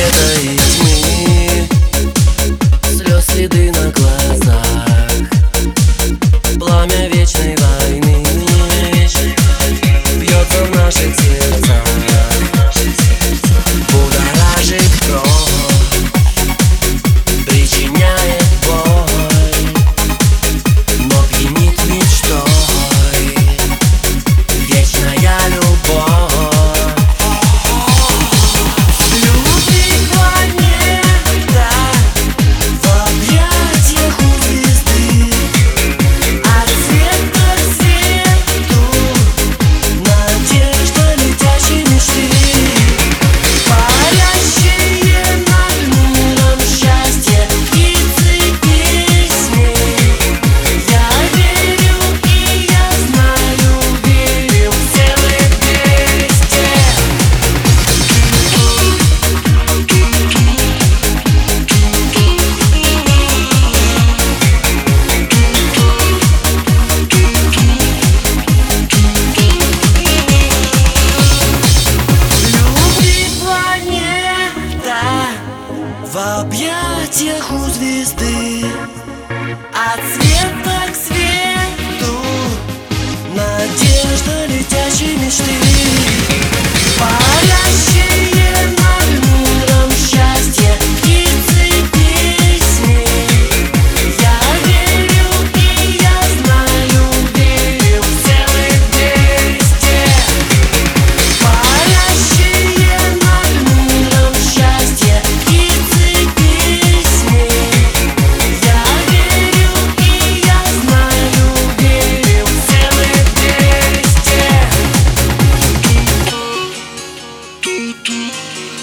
света и тьмы, слез следы на глазах, пламя вечной войны бьется в наших сердцах, будоражит кровь, причиняет боль, но пьянит мечтой вечная любовь. В объятиях у звезды, от света к свету, надежда летящей мечты, парящие над миром счастье, птицы песни. Я верю и я знаю, верю, все мы вместе. Парящие над миром счастье, птицы песни. Я верю и я знаю, верю, все мы вместе.